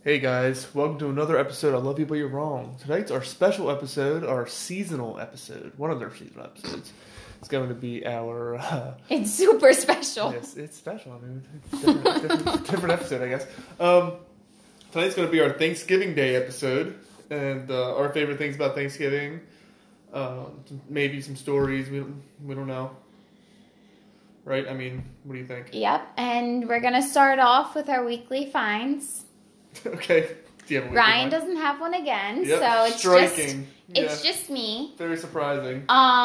Hey guys, welcome to another episode of I Love You But You're Wrong. Tonight's our special episode, our seasonal episode, one of their seasonal episodes. It's going to be our... It's super special. Yes, it's special. I mean, it's different episode, I guess. Tonight's going to be our Thanksgiving Day episode, and our favorite things about Thanksgiving. Maybe some stories, we don't know. Right? I mean, what do you think? Yep, and we're going to start off with our weekly finds. Okay. Do you have a weekly Ryan find? doesn't have one again, Yep. so it's Striking. it's just me. Very surprising.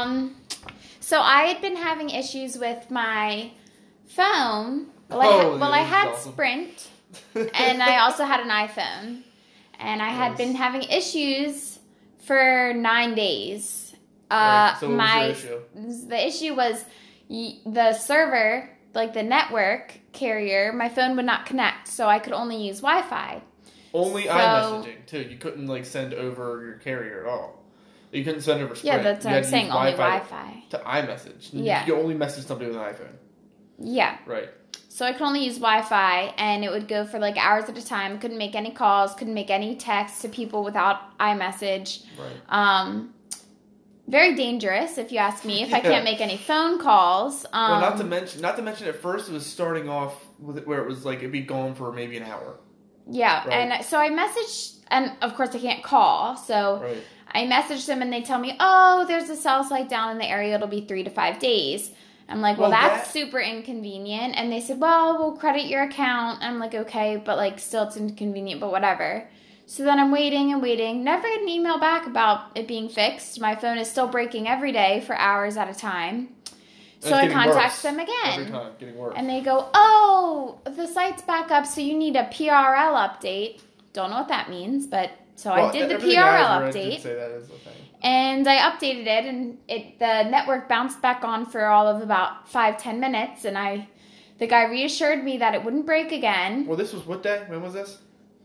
So I had been having issues with my phone. I had awesome. Sprint, and I also had an iPhone, and I had been having issues for 9 days. Right. So what was your issue? The issue was the server, like the network carrier, my phone would not connect, so I could only use Wi-Fi. Only iMessaging, too. You couldn't, send over your carrier at all. You couldn't send over Sprint. Yeah, that's what I'm saying, only Wi-Fi. To iMessage. Yeah. You could only message somebody with an iPhone. Yeah. Right. So I could only use Wi-Fi, and it would go for, hours at a time. Couldn't make any calls, couldn't make any texts to people without iMessage. Right. Very dangerous, if you ask me, if I can't make any phone calls. Well, not to mention, at first it was starting off with it where it was it'd be gone for maybe an hour. Yeah, right. And so I messaged, and of course I can't call, so right. I messaged them, and they tell me, oh, there's a cell site down in the area, it'll be 3 to 5 days. I'm like, well that's super inconvenient, and they said, well, we'll credit your account. I'm like, okay, but still it's inconvenient, but whatever. So then I'm waiting and waiting. Never get an email back about it being fixed. My phone is still breaking every day for hours at a time. So I contact them again. Every time, getting worse. And they go, oh, the site's back up, so you need a PRL update. Don't know what that means, but I did the PRL update. Say that is the thing. And I updated it, and the network bounced back on for all of about 5-10 minutes, and the guy reassured me that it wouldn't break again. Well, this was what day? When was this?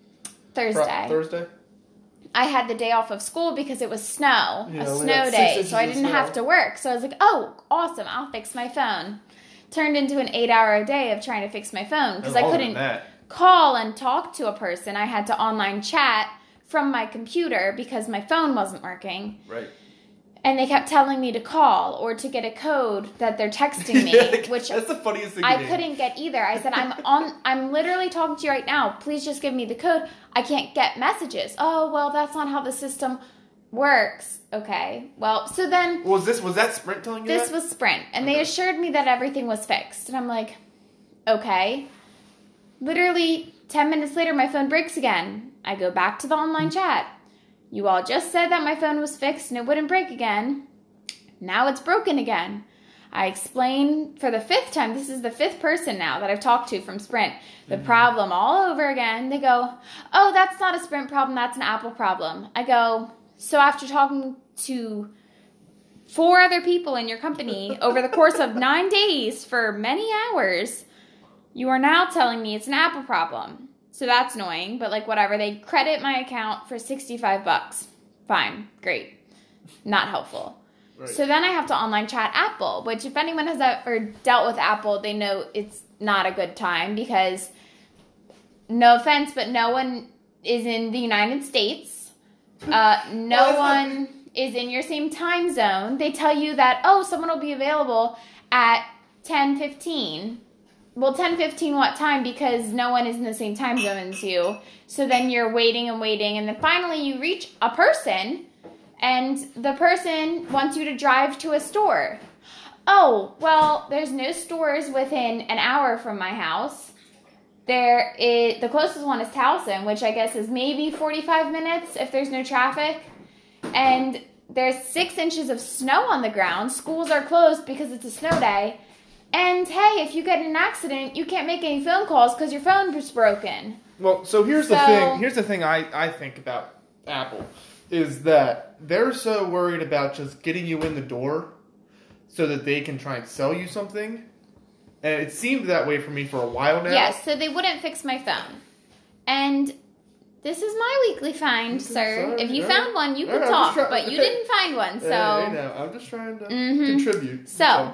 Thursday. I had the day off of school because it was snow, a snow day, day, so I didn't have to work. So I was like, oh, awesome, I'll fix my phone. Turned into an 8-hour day of trying to fix my phone because I couldn't call and talk to a person. I had to online chat from my computer because my phone wasn't working. Right. And they kept telling me to call or to get a code that they're texting me, which that's the funniest thing. I couldn't get either. I said, I'm literally talking to you right now. Please just give me the code. I can't get messages. Oh, well, that's not how the system works. Okay. Well, so then was that Sprint telling you this that? was Sprint, and they assured me that everything was fixed. And I'm like, okay. Literally 10 minutes later, my phone breaks again. I go back to the online chat. You all just said that my phone was fixed and it wouldn't break again. Now it's broken again. I explain for the 5th time. This is the 5th person now that I've talked to from Sprint. The problem all over again. They go, oh, that's not a Sprint problem. That's an Apple problem. I go, so after talking to 4 other people in your company over the course of 9 days for many hours, you are now telling me it's an Apple problem. So that's annoying, but whatever. They credit my account for $65. Fine. Great. Not helpful. Right. So then I have to online chat Apple, which if anyone has ever dealt with Apple, they know it's not a good time because, no offense, but no one is in the United States. No one is in your same time zone. They tell you that, oh, someone will be available at 10:15. Well, 10:15 what time? Because no one is in the same time zone as you. So then you're waiting and waiting, and then finally you reach a person, and the person wants you to drive to a store. Oh, well, there's no stores within an hour from my house. The closest one is Towson, which I guess is maybe 45 minutes if there's no traffic. And there's 6 inches of snow on the ground. Schools are closed because it's a snow day. And, hey, if you get in an accident, you can't make any phone calls because your phone was broken. Well, so here's the thing. Here's the thing I think about Apple is that they're so worried about just getting you in the door so that they can try and sell you something. And it seemed that way for me for a while now. Yes, so they wouldn't fix my phone. And this is my weekly find, sir. If you found one, you could talk, but you didn't find one, so... I'm just trying to contribute.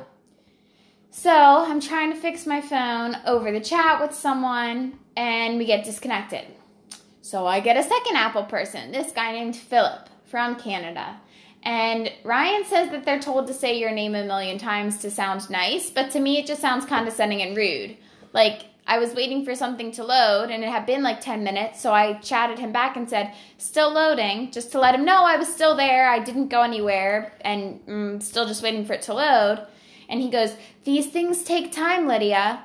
So I'm trying to fix my phone over the chat with someone, and we get disconnected. So I get a second Apple person, this guy named Philip from Canada. And Ryan says that they're told to say your name a million times to sound nice, but to me it just sounds condescending and rude. Like, I was waiting for something to load, and it had been like 10 minutes, so I chatted him back and said, still loading, just to let him know I was still there, I didn't go anywhere, and still just waiting for it to load. And he goes, these things take time, Lydia.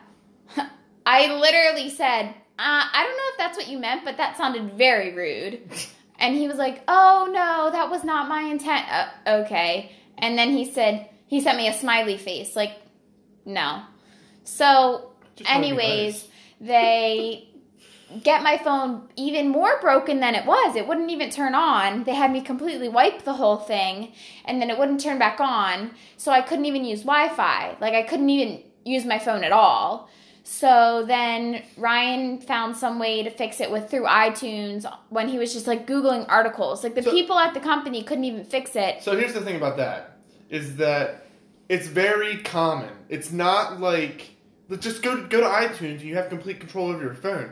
I literally said, I don't know if that's what you meant, but that sounded very rude. And he was like, oh, no, that was not my intent. Okay. And then he sent me a smiley face, like, no. So, anyways, they get my phone even more broken than it was. It wouldn't even turn on. They had me completely wipe the whole thing, and then it wouldn't turn back on. So I couldn't even use Wi-Fi. Like, I couldn't even use my phone at all. So then Ryan found some way to fix it through iTunes when he was just like Googling articles. Like, the people at the company couldn't even fix it. So here's the thing about that, is that it's very common. It's not like, just go to iTunes and you have complete control over your phone.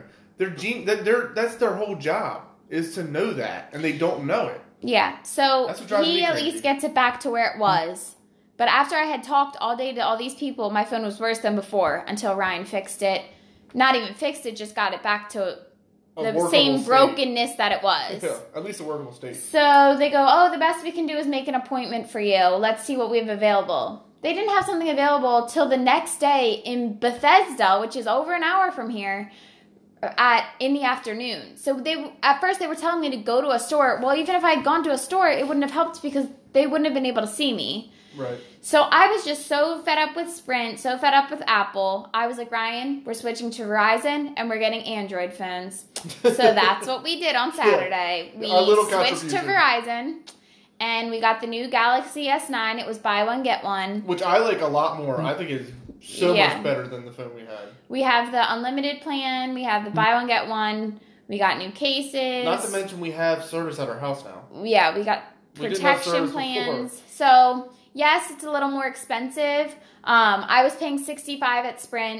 That's their whole job, is to know that, and they don't know it. Yeah, so he at least gets it back to where it was. But after I had talked all day to all these people, my phone was worse than before until Ryan fixed it. Not even fixed it, just got it back to the same brokenness that it was. Yeah, at least a workable state. So they go, oh, the best we can do is make an appointment for you. Let's see what we have available. They didn't have something available till the next day in Bethesda, which is over an hour from here, in the afternoon. So at first they were telling me to go to a store. Well, even if I had gone to a store, it wouldn't have helped because they wouldn't have been able to see me. Right. So I was just so fed up with Sprint, so fed up with Apple. I was like, Ryan, we're switching to Verizon and we're getting Android phones. So that's what we did on Saturday. We switched to Verizon and we got the new Galaxy S9. It was buy one, get one. Which I like a lot more. I think it's so much better than the phone we had. We have the unlimited plan. We have the buy one, get one. We got new cases. Not to mention we have service at our house now. Yeah, we got protection plans. Before. So... yes, it's a little more expensive. I was paying $65 at Sprint.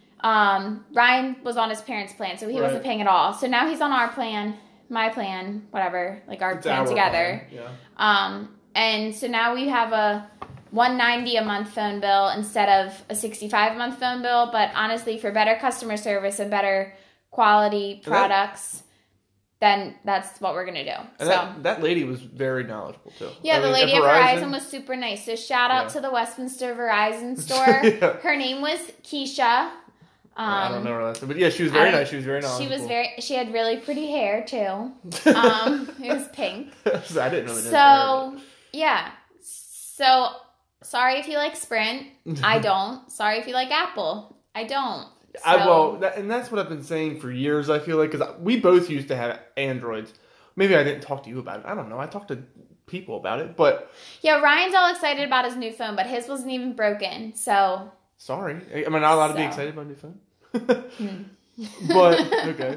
Ryan was on his parents' plan, so he wasn't paying at all. So now he's on our plan, my plan, whatever, like our plan together. Plan. Yeah. And so now we have a $190 a month phone bill instead of a $65 a month phone bill. But honestly, for better customer service and better quality products, then that's what we're going to do. And so that lady was very knowledgeable, too. Yeah, the lady at Verizon was super nice. So shout out to the Westminster Verizon store. Her name was Keisha. I don't know her last name. But yeah, she was very nice. She was very knowledgeable. She had really pretty hair, too. It was pink. I didn't know. So, yeah. So, sorry if you like Sprint. I don't. Sorry if you like Apple. I don't. So, and that's what I've been saying for years, I feel like, because we both used to have Androids. Maybe I didn't talk to you about it. I don't know. I talked to people about it, but... yeah, Ryan's all excited about his new phone, but his wasn't even broken, so... sorry. Am I not allowed to be excited about a new phone? But, okay.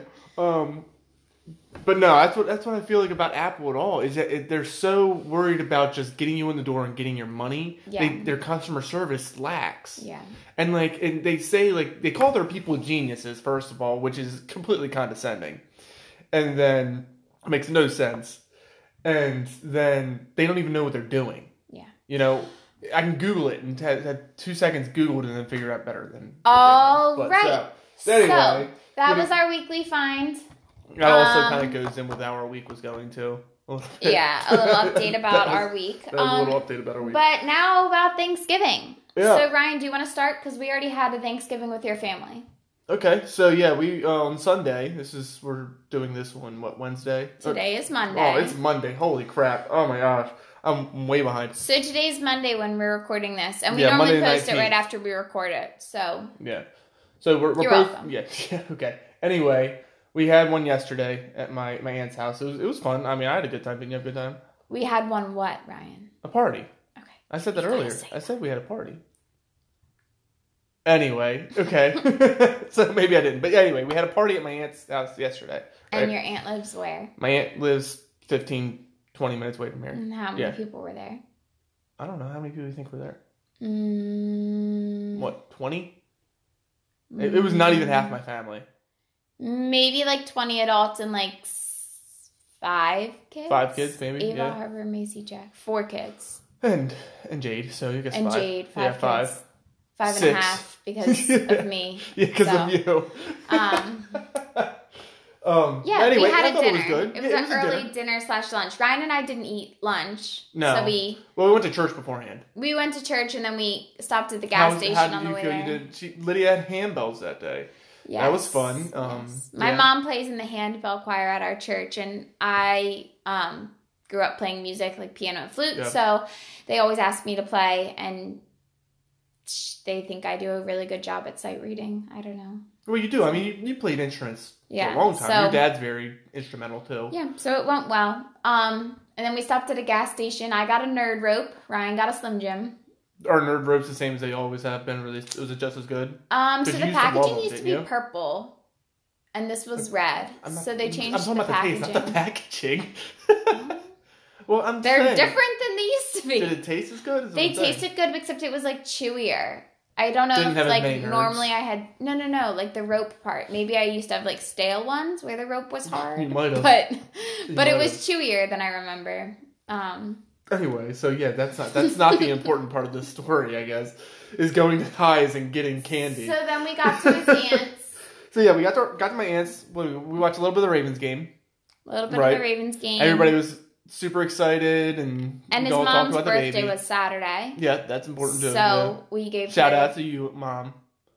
But no, that's what I feel like about Apple at all, is that they're so worried about just getting you in the door and getting your money. Yeah. Their customer service lacks. Yeah. And they say, they call their people geniuses, first of all, which is completely condescending. And then it makes no sense. And then they don't even know what they're doing. Yeah. You know, I can Google it and have 2 seconds Googled and then figure out better than... all right. So anyway. So, that was our weekly find. That also kind of goes in with how our week was going, too. Yeah, a little update about our week. A little update about our week. But now about Thanksgiving. Yeah. So, Ryan, do you want to start? Because we already had a Thanksgiving with your family. Okay, so yeah, we, on Sunday, we're doing this one, Wednesday? Today is Monday. Oh, it's Monday. Holy crap. Oh my gosh. I'm way behind. So today's Monday when we're recording this. And we normally post it right after we record it, so. Yeah. So we're You're both... welcome. Yeah, okay. Anyway... we had one yesterday at my aunt's house. It was fun. I mean, I had a good time. Didn't you have a good time? We had one what, Ryan? A party. Okay. I said that earlier. I said we had a party. Anyway, okay. So maybe I didn't. But anyway, we had a party at my aunt's house yesterday. Right? And your aunt lives where? My aunt lives 15, 20 minutes away from here. And how many people were there? I don't know. How many people do you think were there? Mm. What, 20? It was not even half my family. Maybe like 20 adults and like 5 kids. 5 kids, maybe. Ava, yeah. Harper, Macy, Jack. 4 kids. And Jade. So you guess And 5. Jade, 5 kids. 5. 5 and a 6. half because of me. Yeah, because of you. Yeah, anyway, we had I a thought dinner. It was good. It was yeah, an early dinner/lunch. Ryan and I didn't eat lunch. No. So we went to church beforehand. we went to church and then we stopped at the gas station how did on the you way feel there. you did? Lydia had handbells that day. Yes. That was fun. Yes. My mom plays in the handbell choir at our church, and I grew up playing music like piano and flute, so they always ask me to play, and they think I do a really good job at sight reading. I don't know. Well, you do. I mean, you played instruments for a long time. So, your dad's very instrumental, too. Yeah, so it went well. And then we stopped at a gas station. I got a nerd rope. Ryan got a Slim Jim. Are nerd ropes the same as they always have been released? Was it just as good? So the packaging used to be purple, and this was red. So they changed the packaging. I'm talking about the taste, not the packaging. Well, They're different than they used to be. Did it taste as good? They tasted good, except it was like chewier. I don't know Didn't if have like as many nerds. normally I had no like the rope part. Maybe I used to have like stale ones where the rope was hard. You might have. But it was chewier than I remember. Anyway, so yeah, that's not the important part of this story, I guess, is going to Highs and getting candy. So then we got to his aunt's. So yeah, we got to my aunt's. We watched a little bit of the Ravens game. A little bit of the Ravens game. Everybody was super excited, and his mom's birthday was Saturday. Yeah, that's important too. So we gave shout out to you, Mom.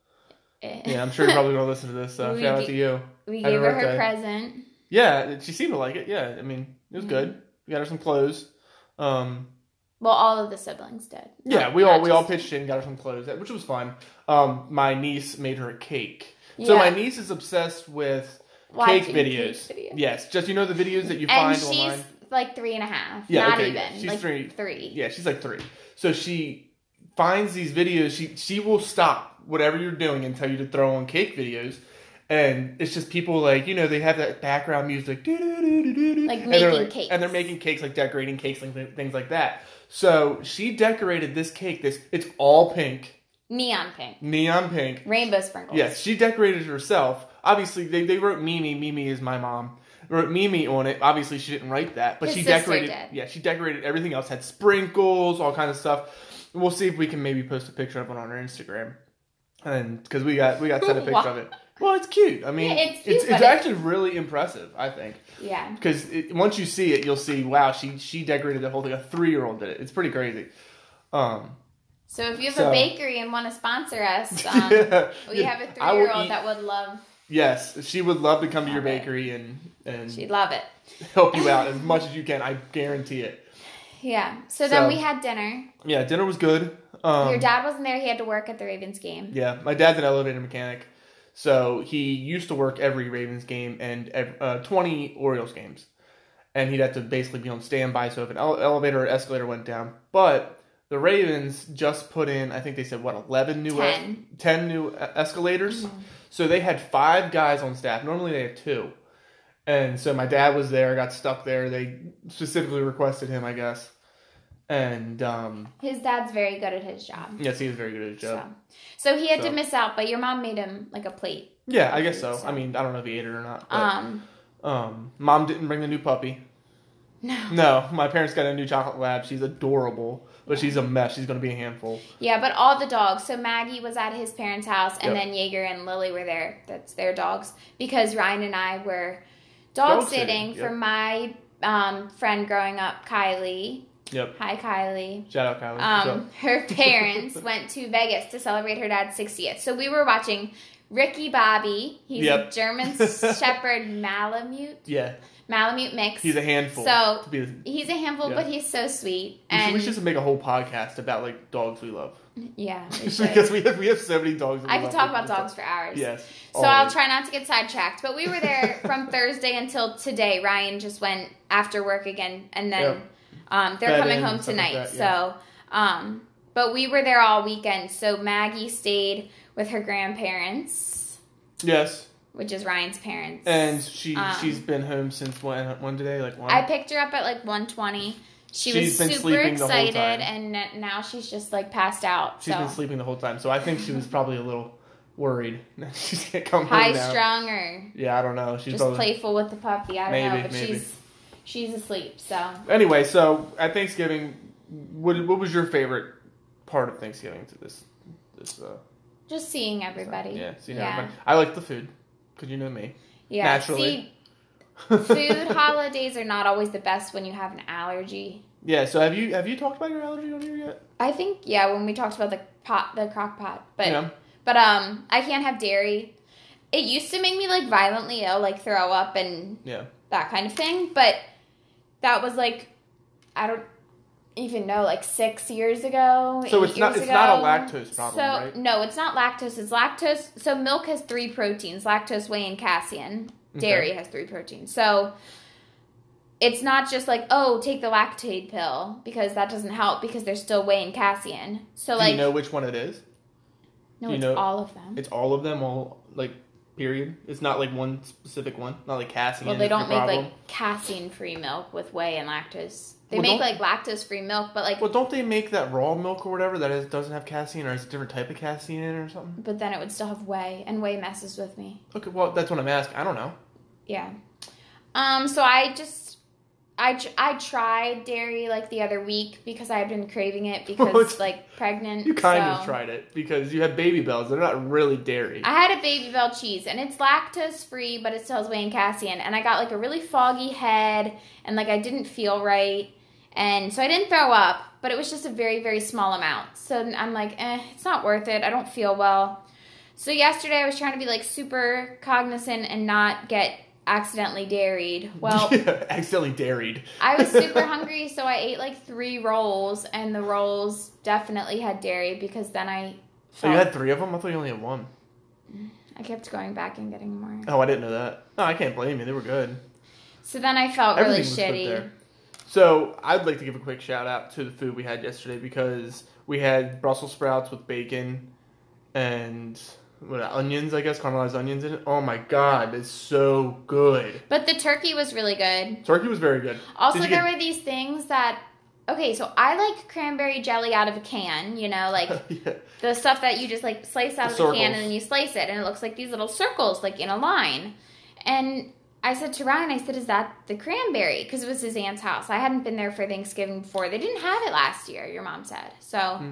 Yeah, I'm sure you're probably gonna listen to this. So shout out to you. We gave her present. Yeah, she seemed to like it. Yeah, I mean, it was good. We got her some clothes. Well, all of the siblings did. Yeah, we all pitched in and got her some clothes, which was fun. My niece made her a cake. So my niece is obsessed with cake videos. Yes, just the videos that you find online. And she's like 3.5. Yeah, not okay, even. yeah. She's like 3. Yeah, she's like 3. So she finds these videos. She will stop whatever you're doing and tell you to throw on cake videos. And it's just people like, they have that background music. Like making cakes. And they're making cakes, like decorating cakes and things like that. So she decorated this cake. It's all pink. Neon pink. Rainbow sprinkles. Yes, she decorated it herself. Obviously, they wrote Mimi. Mimi is my mom. Wrote Mimi on it. Obviously, she didn't write that. But His she sister decorated. did. Yeah, she decorated everything else. Had sprinkles, all kinds of stuff. We'll see if we can maybe post a picture of it on our Instagram. And because we got sent a picture of it. Well, it's cute. I mean, it's cute, it's actually really impressive, I think. Yeah. Because once you see it, you'll see, wow, she decorated the whole thing. A 3-year-old did it. It's pretty crazy. So if you have a bakery and want to sponsor us, we have a 3-year-old that would love. Yes, she would love to come to your bakery and she'd love it. Help you out as much as you can. I guarantee it. Yeah. So then we had dinner. Yeah, dinner was good. Your dad wasn't there. He had to work at the Ravens game. Yeah, my dad's an elevator mechanic. So he used to work every Ravens game and 20 Orioles games. And he'd have to basically be on standby. So if an elevator or escalator went down. But the Ravens just put in, I think they said, 11 new... 10 new escalators. Mm-hmm. So they had 5 guys on staff. Normally they have 2. And so my dad was there, got stuck there. They specifically requested him, I guess. And his dad's very good at his job. Yes, he is very good at his job. So he had to miss out, but your mom made him like a plate. Yeah, I guess so. I mean, I don't know if he ate it or not. But, Mom didn't bring the new puppy. No, my parents got a new chocolate lab. She's adorable, but she's a mess. She's going to be a handful. Yeah, but all the dogs. So Maggie was at his parents' house, and then Jaeger and Lily were there. That's their dogs. Because Ryan and I were dog sitting for my friend growing up, Kylie. Yep. Hi, Kylie. Shout out, Kylie. Her parents went to Vegas to celebrate her dad's 60th. So we were watching Ricky Bobby. He's a German Shepherd Malamute. Yeah. Malamute mix. He's a handful. So he's a handful, but he's so sweet. We should just make a whole podcast about like dogs we love. Yeah, because we have so many dogs. I could talk about dogs for hours. Yes. So I'll try not to get sidetracked. But we were there from Thursday until today. Ryan just went after work again, and then they're coming home tonight. Like that, so, but we were there all weekend. So Maggie stayed with her grandparents. Yes. Which is Ryan's parents. And she's been home since when today? Like 1? I picked her up at like 1:20. She's was super excited, and now she's just like passed out. She's been sleeping the whole time. So I think she was probably a little worried. She can't come High home now. strung or Yeah, I don't know. She's just probably playful with the puppy. I don't know, but maybe. she's asleep. So anyway, so at Thanksgiving, what was your favorite part of Thanksgiving to this? Just seeing everybody. Yeah, seeing everybody. I like the food because you know me. Yeah, naturally. See, food holidays are not always the best when you have an allergy. Yeah. So have you talked about your allergy on here yet? I think when we talked about the crock pot, but yeah. But I can't have dairy. It used to make me like violently ill, like throw up and that kind of thing. But that was like, I don't even know, like 6 years ago. So it's not a lactose problem, right? No, it's not lactose. It's lactose. So milk has 3 proteins: lactose, whey, and casein. Dairy has 3 proteins. So it's not just like, oh, take the Lactaid pill, because that doesn't help because there's still whey and casein. So Do you know which one it is? No, it's all of them. It's all of them, all, like, period? It's not, like, one specific one? Not, like, casein? Well, they don't make, like, casein-free milk with whey and lactose. They make, like, lactose-free milk, but, like... Well, don't they make that raw milk or whatever that doesn't have casein, or is it a different type of casein in it or something? But then it would still have whey, and whey messes with me. Okay, well, that's what I'm asking. I don't know. Yeah. So I tried dairy like the other week because I had been craving it because like pregnant. You kind of tried it because you have Baby Bells. They're not really dairy. I had a Baby Bell cheese and it's lactose free, but it still has whey and casein. And I got like a really foggy head and like I didn't feel right. And so I didn't throw up, but it was just a very, very small amount. So I'm like, it's not worth it. I don't feel well. So yesterday I was trying to be like super cognizant and not get accidentally dairied. Well, accidentally dairied. I was super hungry, so I ate like 3 rolls, and the rolls definitely had dairy because then I So you had 3 of them? I thought you only had 1. I kept going back and getting more. Oh, I didn't know that. No, I can't blame you. They were good. So then I felt really shitty. So I'd like to give a quick shout out to the food we had yesterday because we had Brussels sprouts with bacon and onions, I guess, caramelized onions in it. Oh my god, it's so good. But the turkey was really good. Turkey was very good. Also, there were these things that... Okay, so I like cranberry jelly out of a can, you know, like the stuff that you just like slice out of the can and then you slice it and it looks like these little circles like in a line. And I said to Ryan, I said, is that the cranberry? Because it was his aunt's house. I hadn't been there for Thanksgiving before. They didn't have it last year, your mom said. So,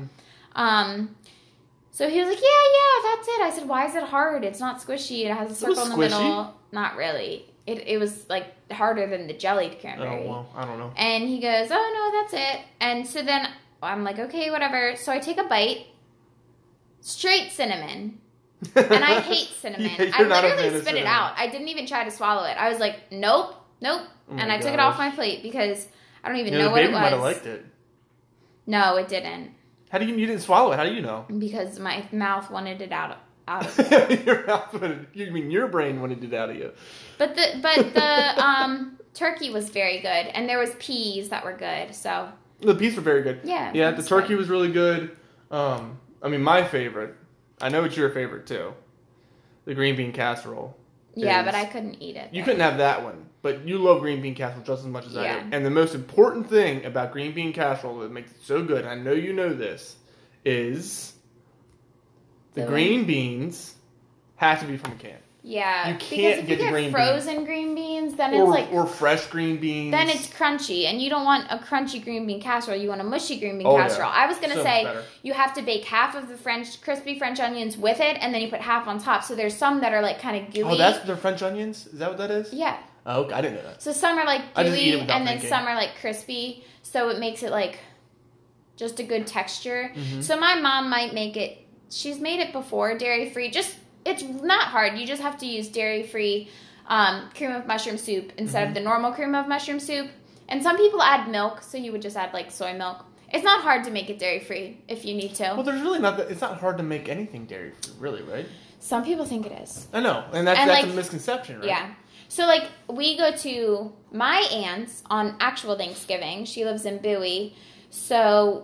so he was like, yeah, that's it. I said, why is it hard? It's not squishy. It has a circle in the middle. Not really. It was like harder than the jellied cranberry. Oh, well, I don't know. And he goes, oh, no, that's it. And so then I'm like, okay, whatever. So I take a bite. Straight cinnamon. And I hate cinnamon. I literally spit it out. I didn't even try to swallow it. I was like, nope. Oh and I took it off my plate because I don't even know what it was. The baby might have liked it. No, it didn't. How do you didn't swallow it? How do you know? Because my mouth wanted it out of me. Your brain wanted it out of you. But the turkey was very good, and there was peas that were good. So the peas were very good. Yeah. The turkey was really good. I mean, my favorite. I know it's your favorite too. The green bean casserole. Yeah, but I couldn't eat it. You couldn't have that one, but you love green bean casserole just as much as I do. And the most important thing about green bean casserole that makes it so good, and I know you know this, is the green beans have to be from a can. Yeah, you can't because if you get frozen green beans, then it's like... Or fresh green beans. Then it's crunchy, and you don't want a crunchy green bean casserole. You want a mushy green bean casserole. Yeah. I was going to say, you have to bake half of the crispy French onions with it, and then you put half on top. So there's some that are like kind of gooey. Oh, that's the French onions? Is that what that is? Yeah. Oh, okay. I didn't know that. So some are like gooey, and then some are like crispy. So it makes it like just a good texture. Mm-hmm. So my mom might make it... She's made it before, dairy-free. It's not hard. You just have to use dairy-free cream of mushroom soup instead of the normal cream of mushroom soup. And some people add milk, so you would just add like soy milk. It's not hard to make it dairy-free if you need to. Well, there's really not that. It's not hard to make anything dairy-free, really, right? Some people think it is. I know, and that's a misconception, right? Yeah. So like we go to my aunt's on actual Thanksgiving. She lives in Bowie, so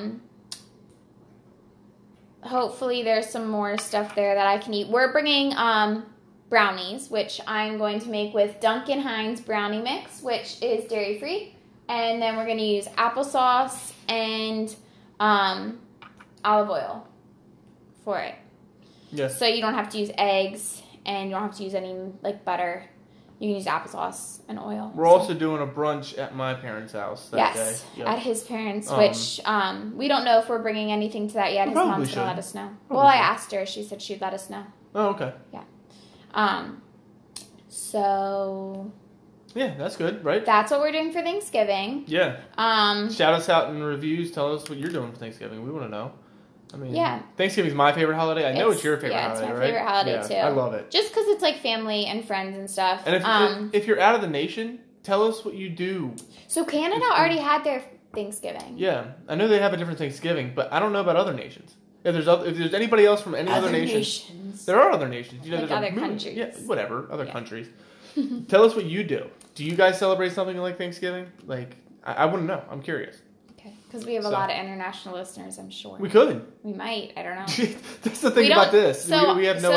hopefully there's some more stuff there that I can eat. We're bringing brownies, which I'm going to make with Duncan Hines brownie mix, which is dairy-free. And then we're going to use applesauce and olive oil for it. Yeah. So you don't have to use eggs, and you don't have to use any, like, butter. You can use applesauce and oil. We're also doing a brunch at my parents' house that day. Yes, Yep. at his parents', which we don't know if we're bringing anything to that yet. His mom's going to let us know. Well, I asked her. She said she'd let us know. Oh, okay. Yeah. So... Yeah, that's good, right? That's what we're doing for Thanksgiving. Yeah. Shout us out in reviews. Tell us what you're doing for Thanksgiving. We want to know. I mean, Thanksgiving's my favorite holiday. I know it's your favorite holiday, right? Yeah, it's my favorite holiday, too. I love it. Just because it's, like, family and friends and stuff. And if you're out of the nation, tell us what you do. So Canada already had their Thanksgiving. Yeah. I know they have a different Thanksgiving, but I don't know about other nations. If there's anybody else from any other nations. There are other nations. You know, like other countries. Yeah, whatever. Other countries. Tell us what you do. Do you guys celebrate something like Thanksgiving? Like, I want to know. I'm curious. Okay. Because we have a lot of international listeners, I'm sure. We could. We might. I don't know. That's the thing about this. So, we have no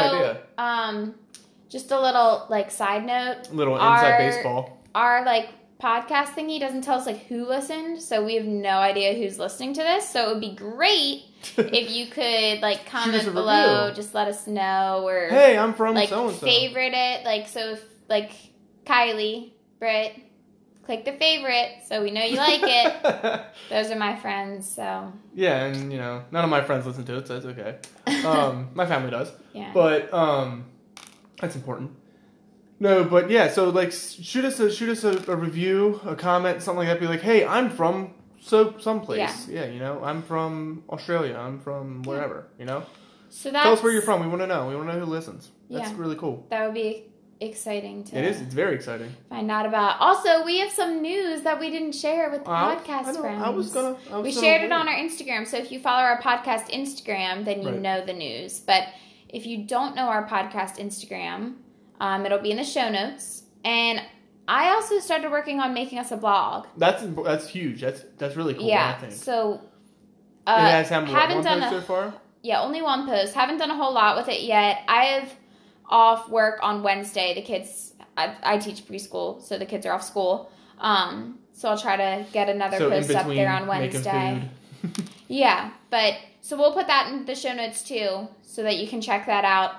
idea. Just a little, like, side note. A little inside baseball. Our, like, podcast thingy doesn't tell us, like, who listened. So we have no idea who's listening to this. So it would be great if you could, like, comment below. Review. Just let us know. Or, hey, I'm from like, so-and-so. Favorite it. Like, so if, like, Kylie, Britt, click the favorite so we know you like it. Those are my friends, so. Yeah, and, you know, none of my friends listen to it, so it's okay. My family does. Yeah. But, that's important. No, but yeah, so, like, shoot us a review, a comment, something like that. Be like, hey, I'm from someplace. Yeah, you know, I'm from Australia. I'm from wherever, you know? So tell us where you're from. We want to know. We want to know who listens. That's really cool. That would be exciting to. It is. It's very exciting. Find out about. Also, we have some news that we didn't share with the podcast friends. We shared it on our Instagram. So if you follow our podcast Instagram, then you know the news. But if you don't know our podcast Instagram, it'll be in the show notes. And I also started working on making us a blog. That's huge. That's really cool. Yeah. I think. So it has haven't done one post so far. Yeah, only one post. Haven't done a whole lot with it yet. I have off work on Wednesday. The kids, I teach preschool, so the kids are off school. So I'll try to get another post up there on Wednesday. Yeah, but so we'll put that in the show notes too, so that you can check that out.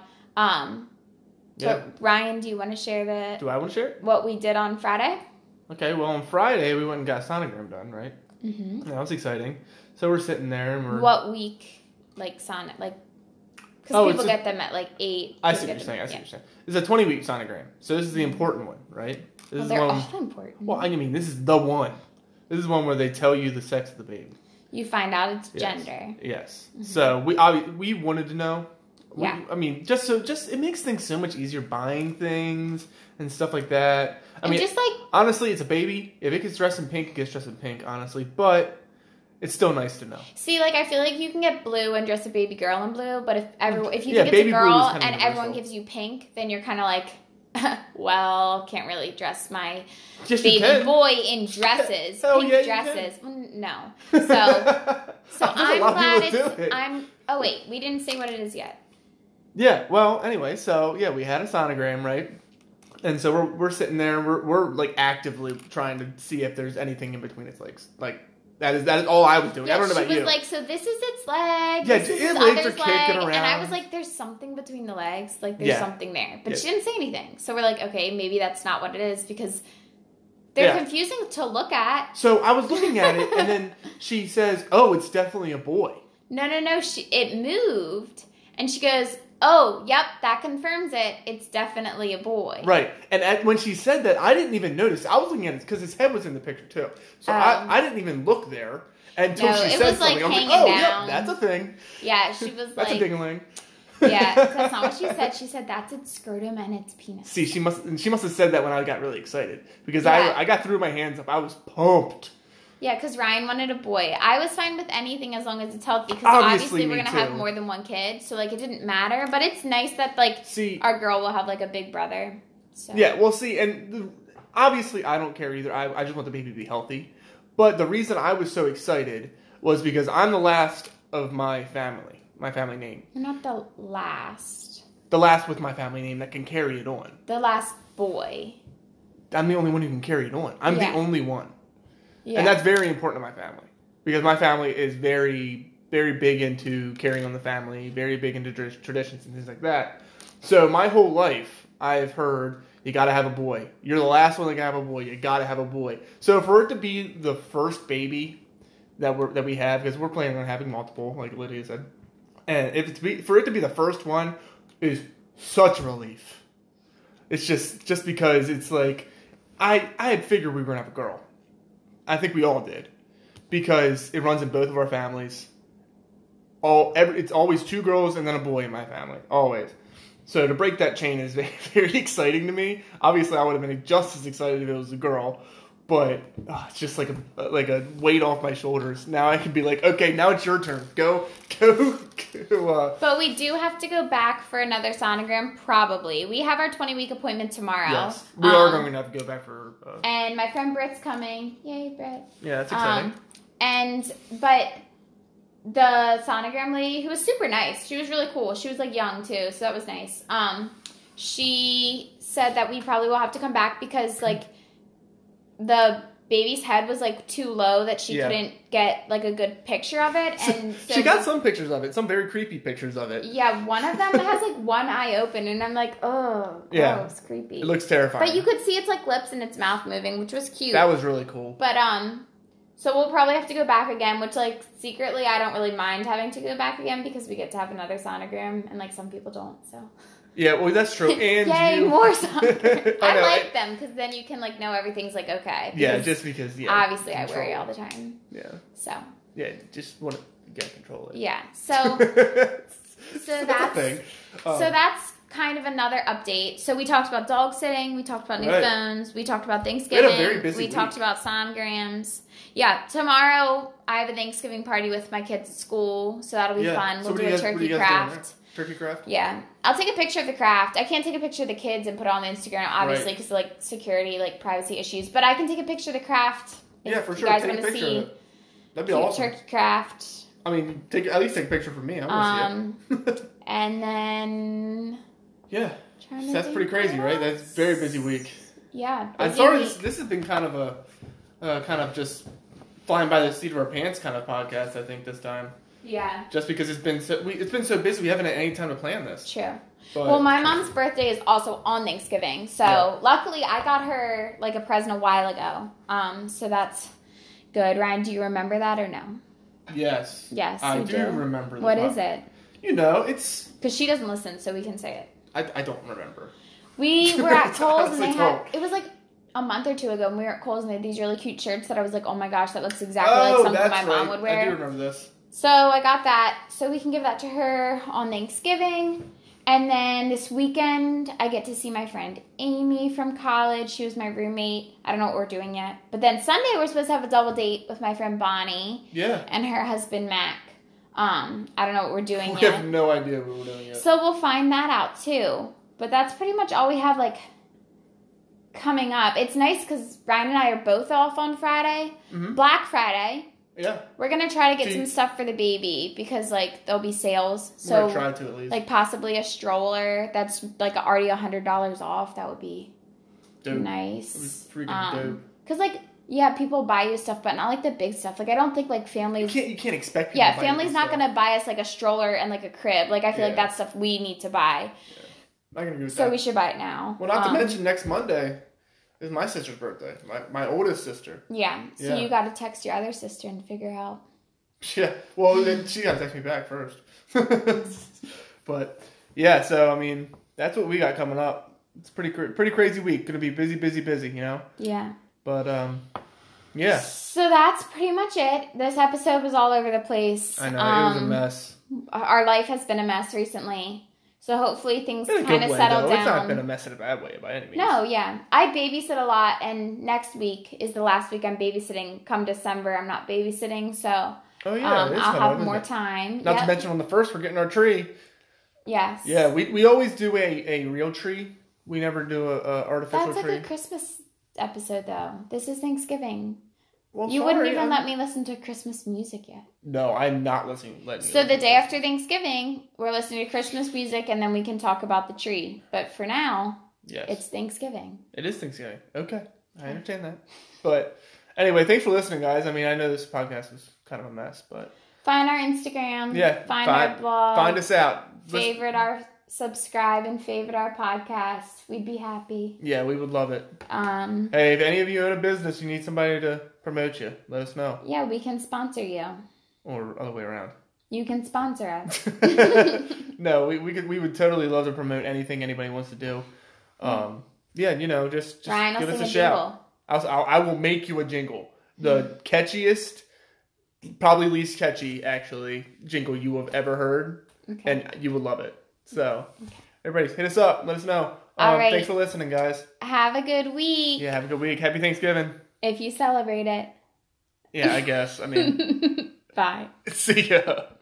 But Ryan, do you want to share Do I want to share it? What we did on Friday? Okay, well on Friday we went and got a sonogram done, right? Mm-hmm. That was exciting. So we're sitting there and we're... What week? Like sonnet, like... Because people get them at like 8. I see what you're saying. It's a 20-week sonogram. So this is the important one, right? They're all important. Well, I mean, this is the one. This is one where they tell you the sex of the baby. You find out its gender. Yes. Mm-hmm. So we wanted to know. I mean, just it makes things so much easier buying things and stuff like that. I mean, just like honestly, it's a baby. If it gets dressed in pink, it gets dressed in pink. Honestly, but it's still nice to know. See, like I feel like you can get blue and dress a baby girl in blue, but if you think it's a girl and everyone gives you pink, then you're kind of like, well, can't really dress my baby boy in dresses, pink dresses. No, so I'm glad Oh wait, we didn't say what it is yet. Yeah. Well, anyway, so yeah, we had a sonogram, right? And so we're sitting there, and we're like actively trying to see if there's anything in between its legs, like. That is all I was doing. Yeah, I don't know about you. She was like, so this is its leg. Yeah, this is its legs are kicking around. And I was like, there's something between the legs. Like, there's something there. But she didn't say anything. So we're like, okay, maybe that's not what it is because they're confusing to look at. So I was looking at it, and then she says, oh, it's definitely a boy. No. It moved. And she goes, oh, yep, that confirms it. It's definitely a boy. Right. And when she said that, I didn't even notice. I was looking at it because his head was in the picture, too. So I didn't even look there until she said something. I was like, oh, down. Yep, that's a thing. Yeah, she was that's a ding-a-ling. Yeah, that's not what she said. She said that's its scrotum and its penis. See, she must have said that when I got really excited. Because I got threw my hands up. I was pumped. Yeah, because Ryan wanted a boy. I was fine with anything as long as it's healthy. Because obviously we're going to have more than one kid. So, like, it didn't matter. But it's nice that, like, our girl will have, like, a big brother. So. Yeah, well, see, and obviously I don't care either. I just want the baby to be healthy. But the reason I was so excited was because I'm the last of my family name. You're not the last. The last with my family name that can carry it on. The last boy. I'm the only one who can carry it on. I'm the only one. Yeah. And that's very important to my family. Because my family is very very big into carrying on the family, very big into traditions and things like that. So my whole life, I've heard, you gotta have a boy. You're the last one that can have a boy. You gotta have a boy. So for it to be the first baby that we have, because we're planning on having multiple, like Lydia said, and for it to be the first one is such a relief. It's just because it's like I had figured we were gonna have a girl. I think we all did, because it runs in both of our families. It's always 2 girls and then a boy in my family, always. So to break that chain is very, very exciting to me. Obviously, I would have been just as excited if it was a girl, but it's just like a weight off my shoulders. Now I can be like, okay, now it's your turn. Go. But we do have to go back for another sonogram, probably. We have our 20-week appointment tomorrow. Yes, we are going to have to go back for. And my friend Britt's coming. Yay, Britt! Yeah, that's exciting. But the sonogram lady, who was super nice, she was really cool. She was like young too, so that was nice. She said that we probably will have to come back because like the baby's head was like too low that she couldn't get like a good picture of it, and so she got some pictures of it, some very creepy pictures of it. Yeah, one of them has like one eye open, and I'm like, oh, gross, creepy. It looks terrifying. But you could see its like lips and its mouth moving, which was cute. That was really cool. But so we'll probably have to go back again, which, like, secretly I don't really mind having to go back again because we get to have another sonogram, and, like, some people don't, so. Yeah, well, that's true. And yay, more sonograms. I like them because then you can, like, know everything's, like, okay. Yeah, just because, obviously I worry all the time. Yeah. So. Yeah, just want to get control of it. Yeah, so that's thing. So that's kind of another update. So we talked about dog sitting, we talked about new phones, we talked about Thanksgiving, we had a very busy week. Talked about sonograms. Yeah, tomorrow I have a Thanksgiving party with my kids at school, so that'll be fun. We'll do a turkey craft. Turkey craft? Yeah. I'll take a picture of the craft. I can't take a picture of the kids and put it on the Instagram, obviously, because like security, like privacy issues. But I can take a picture of the craft. Yeah, for sure. You guys take want a to picture see of it. That'd be awesome. Turkey craft. I mean, at least take a picture for me. I want to see it. And then... Yeah. That's pretty crazy, right? That's a very busy week. Yeah. I'm sorry, this has been kind of a just flying by the seat of our pants kind of podcast, I think, this time. Yeah. Just because it's been so busy, we haven't had any time to plan this. True. But, well, my mom's birthday is also on Thanksgiving, so luckily I got her like a present a while ago. So that's good. Ryan, do you remember that or no? Yes. Yes, I do remember that. What is it? You know, it's... Because she doesn't listen, so we can say it. I don't remember. We were at Kohl's and they had... It was like a month or two ago, and we were at Kohl's and they had these really cute shirts that I was like, oh my gosh, that looks exactly like something my mom would wear. I do remember this. So I got that, so we can give that to her on Thanksgiving. And then this weekend, I get to see my friend Amy from college. She was my roommate. I don't know what we're doing yet. But then Sunday, we're supposed to have a double date with my friend Bonnie. Yeah. And her husband, Mac. I don't know what we're doing yet. We have no idea what we're doing yet. So we'll find that out, too. But that's pretty much all we have, like, coming up. It's nice because Ryan and I are both off on Friday. Mm-hmm. Black Friday. Yeah. We're going to try to get some stuff for the baby because, like, there'll be sales. So, we're going to try to at least. Like, possibly a stroller that's, like, already $100 off. That would be nice. That would be freaking dope. Because, like, yeah, people buy you stuff, but not, like, the big stuff. Like, I don't think, like, families... You can't expect people to buy family's not going to buy us, like, a stroller and, like, a crib. Like, I feel like that's stuff we need to buy. Yeah. I can agree with that. So we should buy it now. Well, not to mention, next Monday is my sister's birthday. My oldest sister. Yeah. So you got to text your other sister and figure out. Yeah. Well, then she got to text me back first. But, yeah, so, I mean, that's what we got coming up. It's pretty crazy week. Going to be busy, you know? Yeah. But, yeah. So that's pretty much it. This episode was all over the place. I know. It was a mess. Our life has been a mess recently. So hopefully things kind of settle down. It's not been a mess in a bad way by any means. No, yeah. I babysit a lot, and next week is the last week I'm babysitting. Come December, I'm not babysitting, so I'll have more time. Not to mention on the 1st, we're getting our tree. Yes. Yeah, we always do a real tree. We never do a artificial tree. That's like a Christmas episode, though. This is Thanksgiving. Well, you wouldn't even let me listen to Christmas music yet. No, I'm not letting you. So the day after Thanksgiving, we're listening to Christmas music, and then we can talk about the tree. But for now, it's Thanksgiving. It is Thanksgiving. Okay, I understand that. But anyway, thanks for listening, guys. I mean, I know this podcast is kind of a mess, but Find our Instagram. Yeah. Find our blog. Find us out. Subscribe and favorite our podcast. We'd be happy. Yeah, we would love it. Hey, if any of you own a business, you need somebody to promote you, let us know. Yeah, we can sponsor you. Or other way around. You can sponsor us. No, we would totally love to promote anything anybody wants to do. Yeah, just Ryan, give I'll us a sing shout. I will make you a jingle. The catchiest, probably least catchy, actually, jingle you have ever heard. Okay. And you will love it. So, everybody, hit us up. Let us know. All right. Thanks for listening, guys. Have a good week. Yeah, have a good week. Happy Thanksgiving. If you celebrate it. Yeah, I guess. I mean. Bye. See ya.